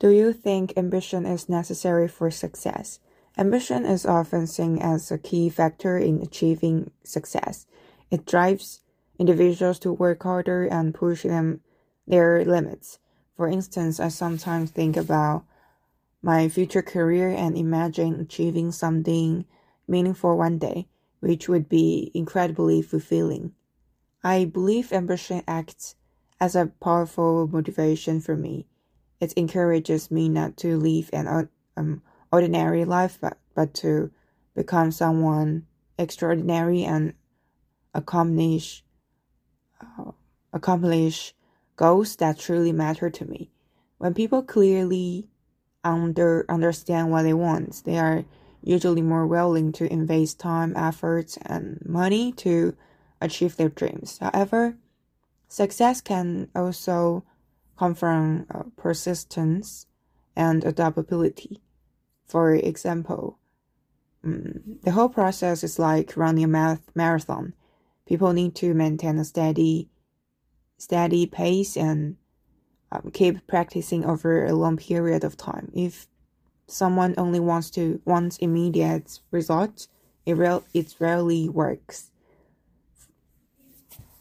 Do you think ambition is necessary for success? Ambition is often seen as a key factor in achieving success. It drives individuals to work harder and push their limits. For instance, I sometimes think about my future career and imagine achieving something meaningful one day, which would be incredibly fulfilling. I believe ambition acts as a powerful motivation for me. It encourages me not to live an ordinary life, but to become someone extraordinary and accomplish accomplish goals that truly matter to me. When people clearly understand what they want, they are usually more willing to invest time, efforts, and money to achieve their dreams. However, success can also come from persistence and adaptability. For example, the whole process is like running a marathon. People need to maintain a steady pace and keep practicing over a long period of time. If someone only wants immediate results, it rarely works.